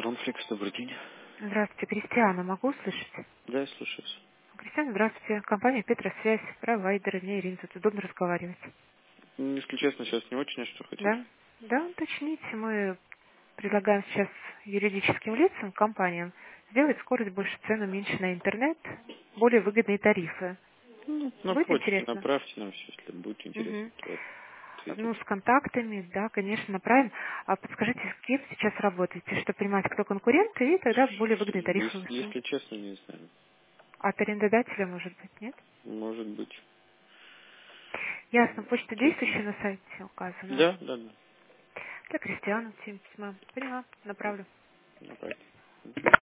Ромфлекс, добрый день. Здравствуйте, Кристиана, могу услышать? Да, я слушаю вас. Кристиана, здравствуйте. Компания Петросвязь, провайдер, мне Ирина, тут удобно разговаривать. Если честно, сейчас не очень, а что хотите? Да? Да, уточните. Мы предлагаем сейчас юридическим лицам, компаниям, сделать скорость больше, цену меньше на интернет, более выгодные тарифы. Ну, на Будет почте интересно? направьте нам все, если будет интересно, Мгм. то Ну, ответить. с контактами, да, конечно, направим. А подскажите, с кем сейчас работаете, чтобы понимать, кто конкуренты, и тогда более выгодные тарифы выставить. Если честно, не знаю. От арендодателя, может быть, нет? Может быть. Ясно, почта Честно. действующая на сайте указана. Да, да, да. Для Кристиана, 7 письма. Поняла, направлю. Направьте.